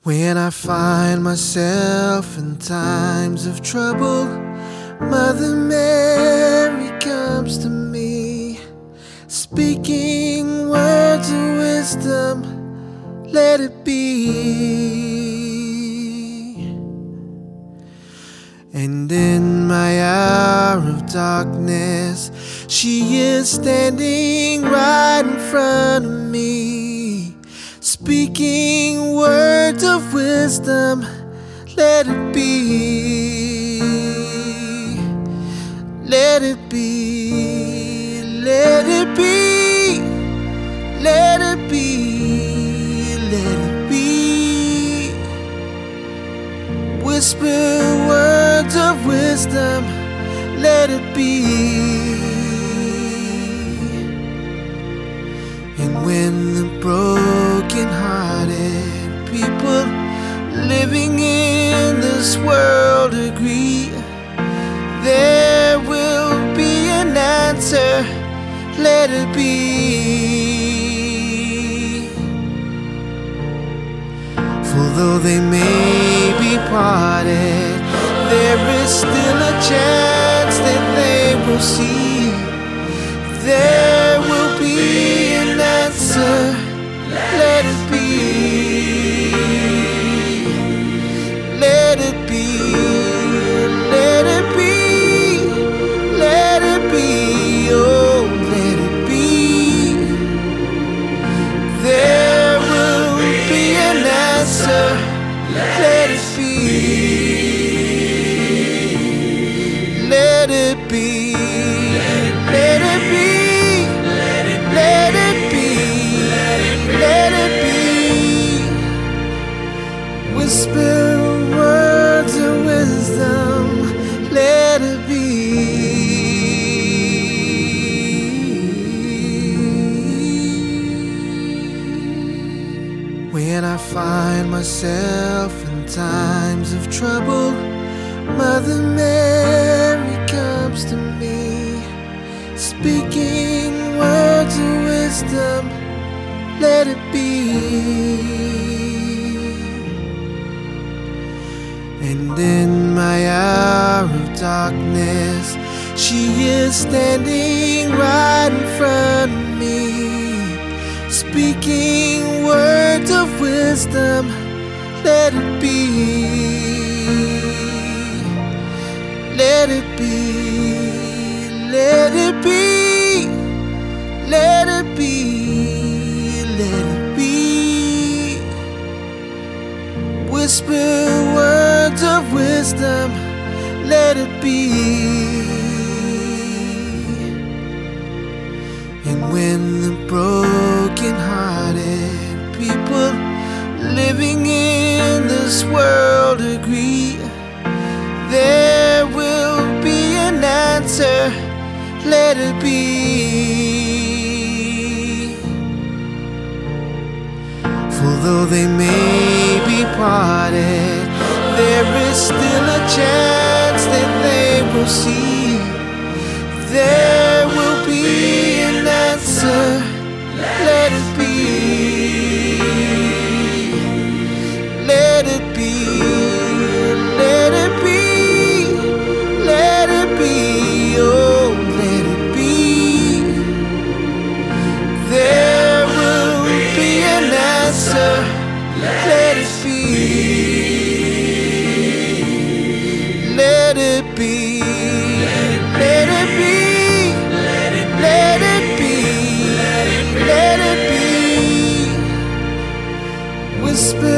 When I find myself in times of trouble, Mother Mary comes to me, speaking words of wisdom, let it be. And in my hour of darkness, she is standing right in front of me, speaking words of wisdom, let it be. Let it be, let it be, let it be, let it be. Whisper words of wisdom, let it be. And when the broken-hearted people living in this world agree, there will be an answer, let it be. For though they may be parted, there is still a chance that they will see. There will be an answer, let it be. Let it be, let it be, let it be, oh, let it be. There will be an answer, let it be. Let it be, let it be, let it be, let it be. Whisper words of wisdom, let it be. When I find myself in times of trouble, Mother Mary comes to me, speaking words of wisdom, let it be. And in my hour of darkness, she is standing right in front of me, speaking words of wisdom, let it be. Let it be, let it be, let it be, let it be. Whisper words of wisdom, let it be. And when the broken-hearted people living in this world agree, there will be an answer, let it be. For though they may be parted, there is still a chance that they will see. There will be an answer, let it be. Let it be, let it be, let it be, oh, let it be. There will be an answer, let it be. Let it be, let it be, let it be, let it be. Whisper